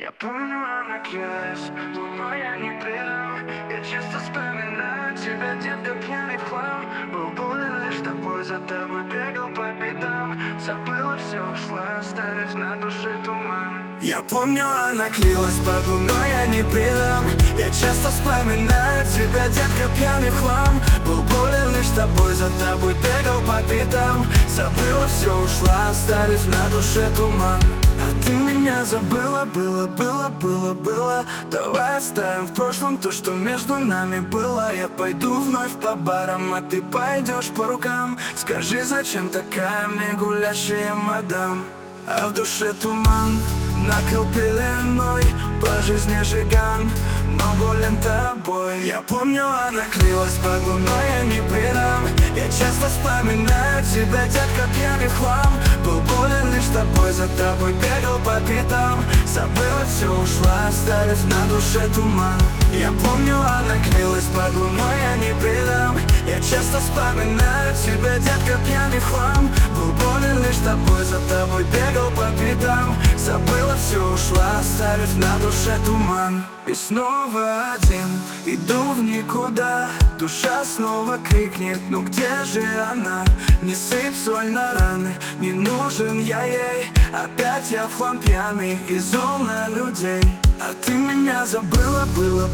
Я помню, она клялась, но я не предам. Я часто вспоминаю тебя, детка, пьяный в хлам. Был болен лишь тобой, за тобой бегал по пятам. Забыла все, ушла, оставив на душе туман. Я помню, она клялась под луной, я не предам. Я часто вспоминаю тебя, детка, пьяный в хлам. Был болен лишь тобой, за тобой бегал по пятам. Забыла все, ушла, оставив на душе туман. А ты меня забыла, было. Давай оставим в прошлом то, что между нами было. Я пойду вновь по барам, а ты пойдешь по рукам. Скажи, зачем такая мне гулящая мадам? А в душе туман накрыл пеленой, по жизни жиган, но болен тобой. Я помню, она клялась под луной, я не предам. Я часто вспоминаю тебя, детка, пьяный в хлам. Был болен лишь тобой, за тобой бегал по пятам. Забыла все, ушла, оставив на душе туман. Я помню, она клялась под луной, я не предам. Я часто вспоминаю тебя, детка, пьяный в хлам. Был болен лишь тобой, за тобой бегал по пятам. Забыла все, ушла, оставив на душе туман. И снова один, иду в никуда. Душа снова крикнет, ну где же она? Не сыпь соль на раны, не нужен я ей. Опять я в хлам пьяный и зол на людей. А ты меня забыла, было.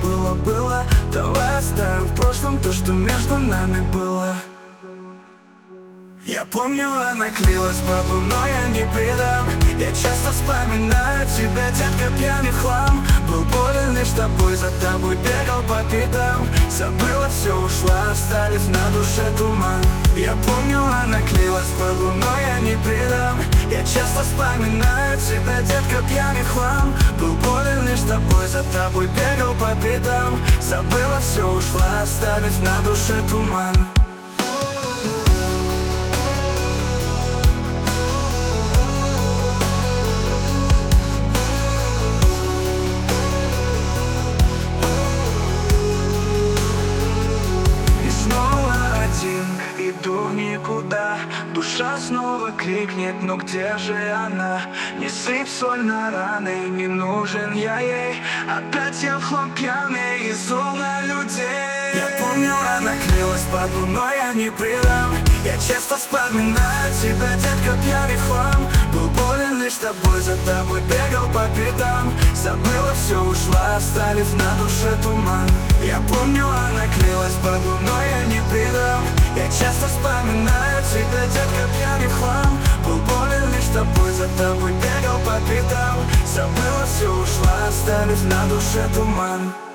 Давай оставим в прошлом то, что между нами было. Я помню, она клялась под луной, я не предам. Я часто вспоминаю тебя, детка, пьяный в хлам. Был болен лишь тобой, за тобой бегал по пятам. Забыла все, ушла, оставив на душе туман. Я помню, она клялась под луной, я не предам. Я часто вспоминаю тебя, детка, пьяный в хлам. Был болен лишь тобой, за тобой бегал по пятам. Забыла все, ушла, оставив на душе туман. Иду в никуда, душа снова крикнет, но где же она? Не сыпь соль на раны, не нужен я ей. Опять я в хлам пьяный и зол на людей. Я помню, она клялась под луной, я не предам. Я часто вспоминаю тебя, детка, пьяный в хлам. Был болен лишь тобой, за тобой бегал по пятам. Забыла все, ушла, оставив на душе туман. Я помню, она клялась под луной, я не предам. Я часто вспоминаю тебя, детка, пьяный в хлам. Был болен лишь тобой, за тобой бегал по пятам. Забыла все, ушла, оставив на душе туман.